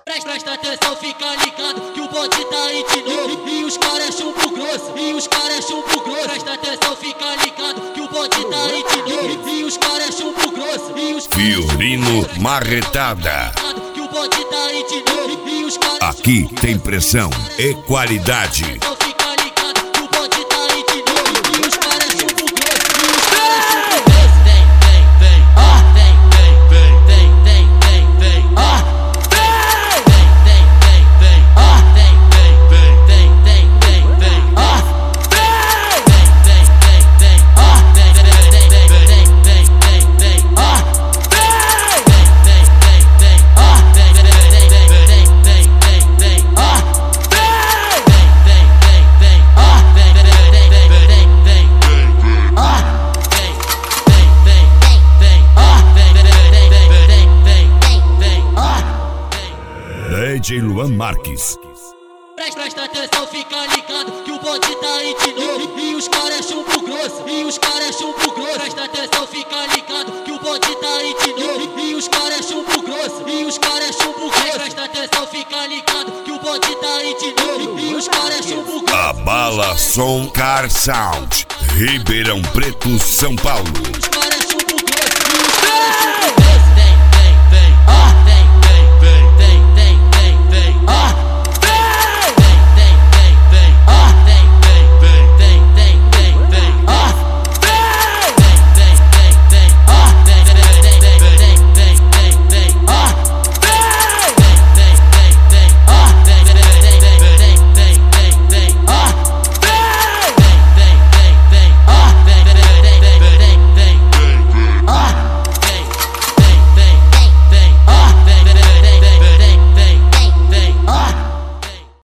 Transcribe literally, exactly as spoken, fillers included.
Presta atenção, fica ligado que o bonde tá aí de novo. E os caras é chumbo grosso, e os caras é chumbo grosso. Presta atenção, fica ligado que o bonde tá aí de novo. E os caras é chumbo grosso, e os Fiorino Marretada. Que o bonde tá aí de novo. E os caras Aqui tem pressão e qualidade. Então fica ligado que o bonde tá aí de novo. E os caras é chumbo grosso, e os caras é chumbo grosso. Vem, vem, vem, vem, vem, vem, vem, vem, vem, vem, vem. D J Luan Marques. Presta atenção, fica ligado que o bonde tá aí de novo. E os caras é chumbo grosso, e os caras é chumbo grosso. Presta atenção, fica ligado que o bonde tá aí de novo. E os caras é chumbo grosso, e os caras é chumbo grosso. Presta atenção, fica ligado que o bonde tá aí de novo. E os caras é chumbo grosso. A Bala Som Car Sound, Ribeirão Preto, São Paulo.